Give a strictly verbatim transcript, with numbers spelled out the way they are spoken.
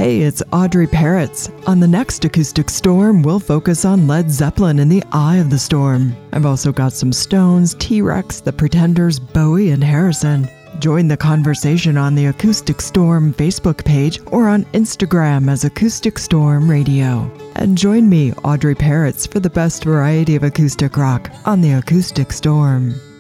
Hey, it's Audrey Parrots. On the next Acoustic Storm, we'll focus on Led Zeppelin in the eye of the storm. I've also got some Stones, T-Rex, The Pretenders, Bowie, and Harrison. Join the conversation on the Acoustic Storm Facebook page or on Instagram as Acoustic Storm Radio. And join me, Audrey Parrots, for the best variety of acoustic rock on the Acoustic Storm.